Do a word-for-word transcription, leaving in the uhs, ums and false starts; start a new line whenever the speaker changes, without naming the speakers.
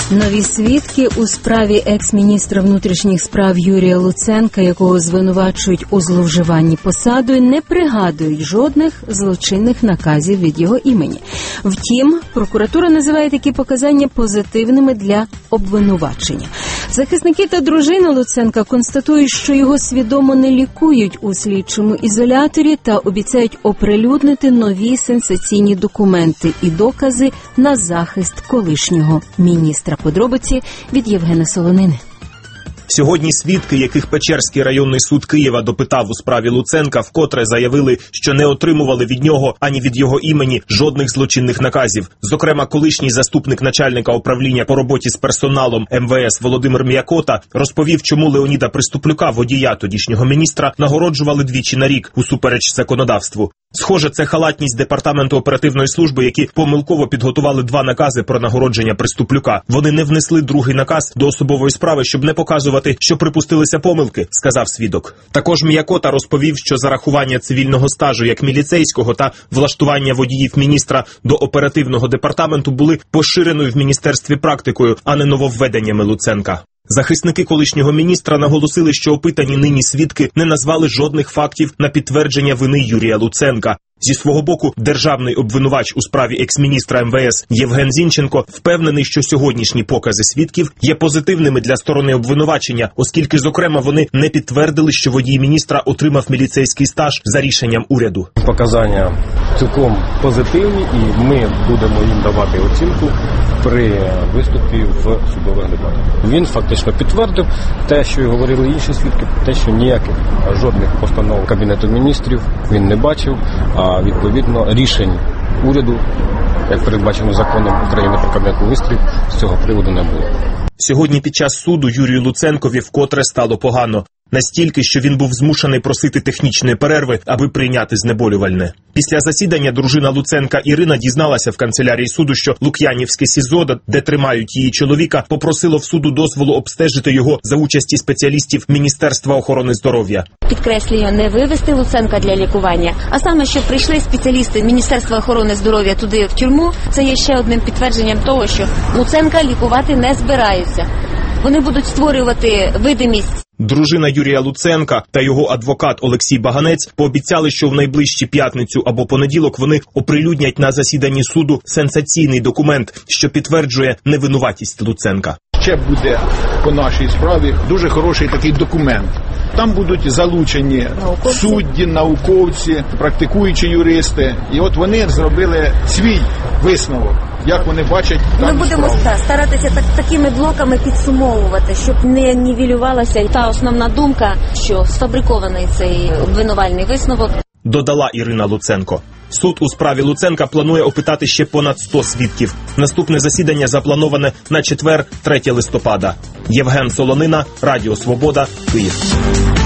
Нові свідки у справі екс-міністра внутрішніх справ Юрія Луценка, якого звинувачують у зловживанні посадою, не пригадують жодних злочинних наказів від його імені. Втім, прокуратура називає такі показання позитивними для обвинувачення. Захисники та дружина Луценка констатують, що його свідомо не лікують у слідчому ізоляторі та обіцяють оприлюднити нові сенсаційні документи і докази на захист колишнього міністра. Подробиці від Євгена Солонини.
Сьогодні свідки, яких Печерський районний суд Києва допитав у справі Луценка, вкотре заявили, що не отримували від нього ані від його імені жодних злочинних наказів. Зокрема, колишній заступник начальника управління по роботі з персоналом ем ве ес Володимир М'якота розповів, чому Леоніда Приступлюка, водія тодішнього міністра, нагороджували двічі на рік усупереч законодавству. Схоже, це халатність Департаменту оперативної служби, які помилково підготували два накази про нагородження Приступлюка. Вони не внесли другий наказ до особової справи, щоб не показувати, що припустилися помилки, сказав свідок. Також М'якота розповів, що зарахування цивільного стажу як міліцейського та влаштування водіїв міністра до оперативного департаменту були поширеною в міністерстві практикою, а не нововведеннями Луценка. Захисники колишнього міністра наголосили, що опитані нині свідки не назвали жодних фактів на підтвердження вини Юрія Луценка. Зі свого боку, державний обвинувач у справі екс-міністра ем ве ес Євген Зінченко впевнений, що сьогоднішні покази свідків є позитивними для сторони обвинувачення, оскільки, зокрема, вони не підтвердили, що водій міністра отримав міліцейський стаж за рішенням уряду.
Показання цілком позитивні, і ми будемо їм давати оцінку при виступі в судових дебатах. Він фактично підтвердив те, що й говорили інші свідки, те, що ніяких жодних постанов Кабінету міністрів він не бачив, а відповідно рішень уряду, як передбачено законом України про Кабінет міністрів, з цього приводу не було.
Сьогодні під час суду Юрію Луценкові вкотре стало погано. Настільки, що він був змушений просити технічної перерви, аби прийняти знеболювальне. Після засідання дружина Луценка Ірина дізналася в канцелярії суду, що Лук'янівське СІЗО, де тримають її чоловіка, попросило в суду дозволу обстежити його за участі спеціалістів Міністерства охорони здоров'я.
Підкреслюю, не вивезти Луценка для лікування, а саме, що прийшли спеціалісти Міністерства охорони здоров'я туди в тюрму, це є ще одним підтвердженням того, що Луценка лікувати не збираються. Вони будуть створювати видимість.
Дружина Юрія Луценка та його адвокат Олексій Баганець пообіцяли, що в найближчі п'ятницю або понеділок вони оприлюднять на засіданні суду сенсаційний документ, що підтверджує невинуватість Луценка.
Ще буде по нашій справі дуже хороший такий документ. Там будуть залучені науковці, судді, науковці, практикуючі юристи. І от вони зробили свій висновок, як вони бачать дану
Ми будемо
справу.
старатися так, такими блоками підсумовувати, щоб не нівелювалася та основна думка, що сфабрикований цей обвинувальний висновок.
Додала Ірина Луценко. Суд у справі Луценка планує опитати ще понад сто свідків. Наступне засідання заплановане на четвер, третє листопада. Євген Солонина, Радіо Свобода, Київ.